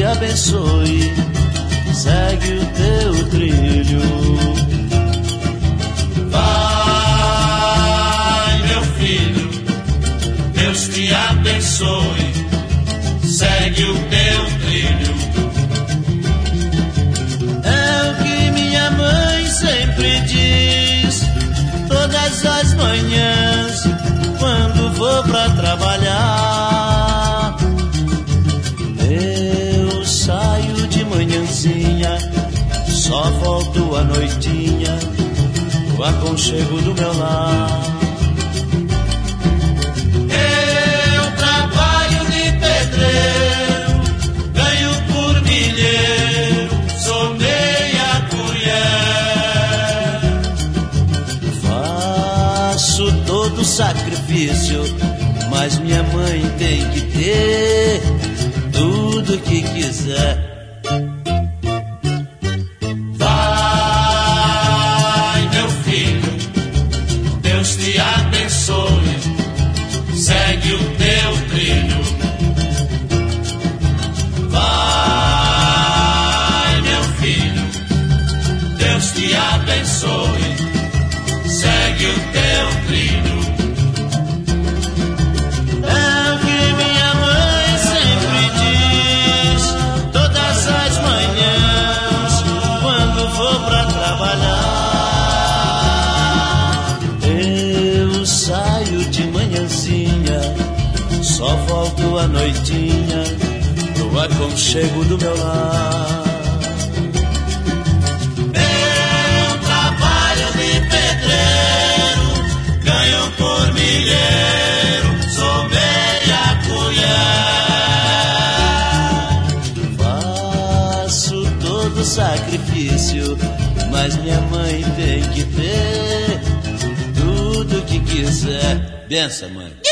abençoe, segue o teu trilho. Vai, meu filho, Deus te abençoe, segue o teu trilho. É o que minha mãe sempre diz, todas as manhãs, quando vou pra trabalhar. Eu saio de manhãzinha, só volto à noitinha, o aconchego do meu lar. Eu trabalho de pedreiro, ganho por milheiro, sou meia colher. Faço todo sacrifício, mas minha mãe tem que ter tudo que quiser. Vai, meu filho, Deus te abençoe, segue o teu trilho. Vai, meu filho, Deus te abençoe, segue o teu trilho. É o que minha mãe sempre diz, todas as manhãs, quando vou pra trabalhar. Eu saio de manhãzinha, só volto à noitinha, pro aconchego do meu lar. Eu trabalho de pedreiro, ganho por milheiro, sou meia colher. Faço todo sacrifício, mas minha mãe tem que ter tudo que quiser. Benção, mãe.